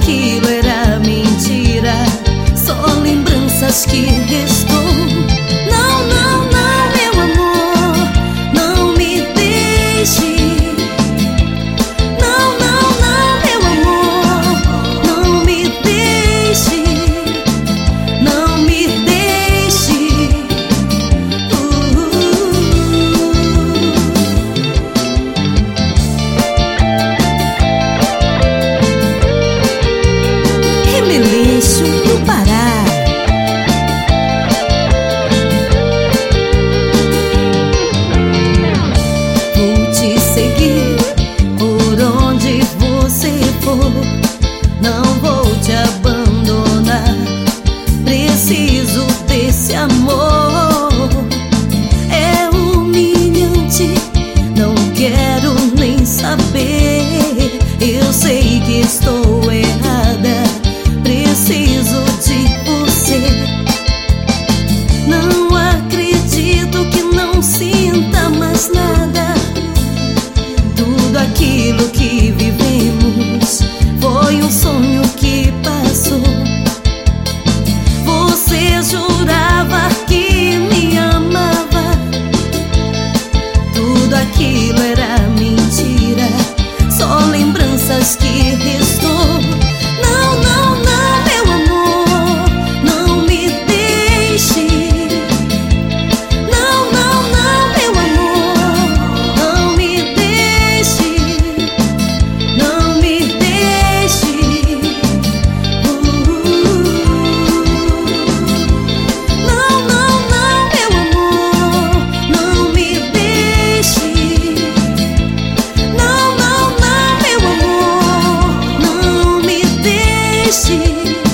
aquilo era mentira, só lembranças que restou. Não, não, não, meu amor, não me deixe. Não, não, não, meu amor, não me deixe. Não me deixe. Remeleixo no Pará. Vou te seguir por onde você for, não vou te abandonar. Preciso desse amor. É humilhante, não quero nem saber. Eu sei que estou errada, preciso de você. Não acredito que não sinta mais nada. Tudo aquilo que vivemos foi um sonho que passou. Você jurava que me amava, tudo aquilo era mentira, só lembranças que restou. Não, não, não, meu amor, não me deixe. Não, não, não, meu amor, não me deixe. Não me deixe. Não, não, não, meu amor, não me deixe. Não, não, não, meu amor, não me deixe.